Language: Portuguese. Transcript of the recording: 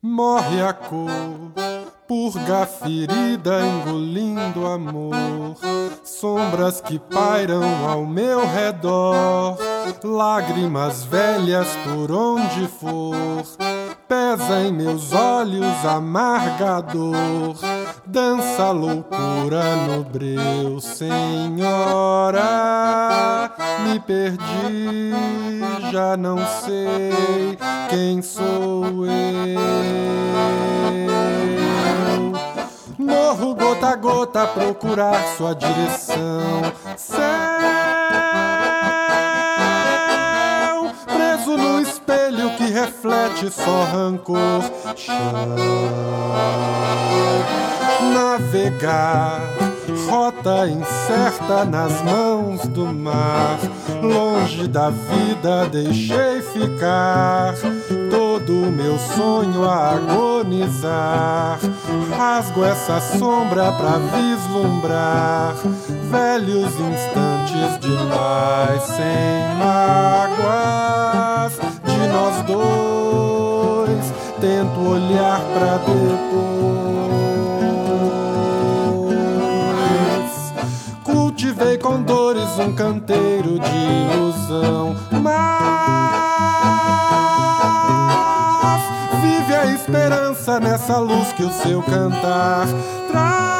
Morre a cor, purga a ferida engolindo amor. Sombras que pairam ao meu redor, lágrimas velhas por onde for. Pesa em meus olhos amarga dor, dança a loucura no breu. Senhora, me perdi, já não sei quem sou eu. Morro gota a gota a procurar sua direção. Céu, preso no espelho que reflete só rancor. Chão, navegar, rota incerta nas mãos do mar. Longe da vida deixei ficar todo o meu sonho a agonizar. Rasgo essa sombra pra vislumbrar velhos instantes de paz sem mágoas de nós dois. Tento olhar pra depois. Cultivei com dores um canteiro de ilusão, mas vive a esperança nessa luz que o seu cantar traz.